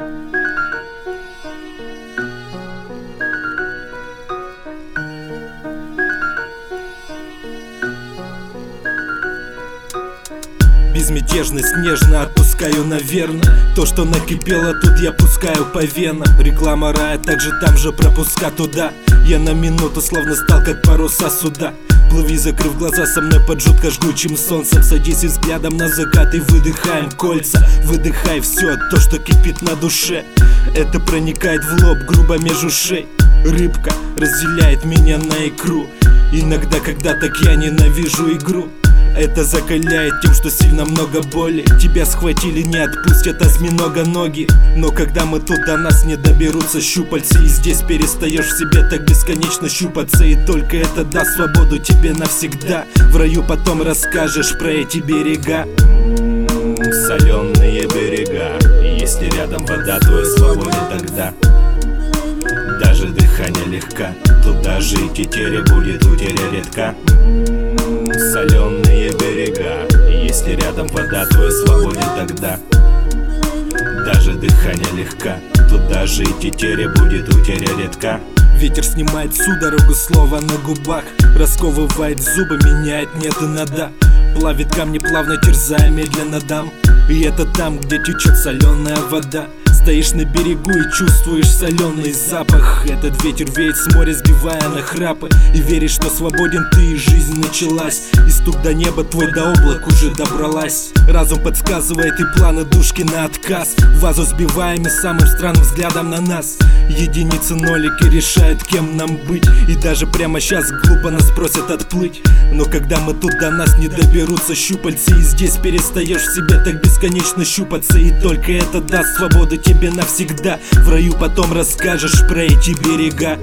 Безмятежность нежно отпускаю, наверное. То, что накипело, тут я пускаю по венам. Реклама рая, также там же пропуска туда. Я на минуту словно стал как паруса суда. Плыви, закрыв глаза, со мной под жутко жгучим солнцем. Садись взглядом на закат и выдыхаем кольца. Выдыхай все то, что кипит на душе. Это проникает в лоб, грубо между ушей. Рыбка разделяет меня на икру. Иногда, когда так я ненавижу игру. Это закаляет тем, что сильно много боли. Тебя схватили, не отпустят осьминога-ноги. Но когда мы тут, до нас не доберутся щупальцы. И здесь перестаешь в себе так бесконечно щупаться. И только это даст свободу тебе навсегда. В раю потом расскажешь про эти берега. Соленые берега. И если рядом вода, то я свободен тогда. Даже дыхание легка. Туда же и тетеря будет утеря редка. Соленые берега. И если рядом вода, то я свободен тогда. Даже дыхание легка. Туда же и тетеря будет утеря редка. Ветер снимает судорогу слова на губах. Расковывает зубы, меняет нет и на да. Плавит камни, плавно терзая, медленно дам. И это там, где течет соленая вода. Стоишь на берегу и чувствуешь соленый запах. Этот ветер веет с моря, сбивая на храпы. И веришь, что свободен ты, и жизнь началась. И стук до неба твой до облак уже добралась. Разум подсказывает и планы душки на отказ. Вазу сбиваем и самым странным взглядом на нас. Единицы нолики решают, кем нам быть. И даже прямо сейчас глупо нас просят отплыть. Но когда мы тут, до нас не доберутся щупальцы. И здесь перестаешь в себе так бесконечно щупаться. И только это даст свободу тебе навсегда. В раю потом расскажешь про эти берега.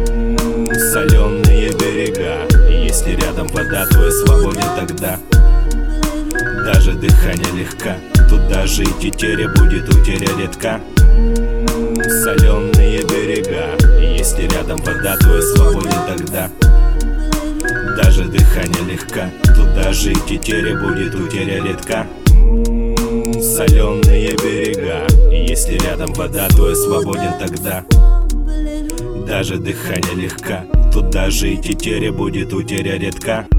Соленые берега. И если рядом вода, то я свободен тогда. Даже дыхание легка. Туда же и тетеря будет утеря редка. Соленые берега. И если рядом вода, то я свободен тогда. Даже дыхание легка. Туда же и тетеря будет утеря редка. Соленые берега. И если рядом вода, то я свободен тогда. Даже дыхание легка. Туда же и тетеря будет утеря редка.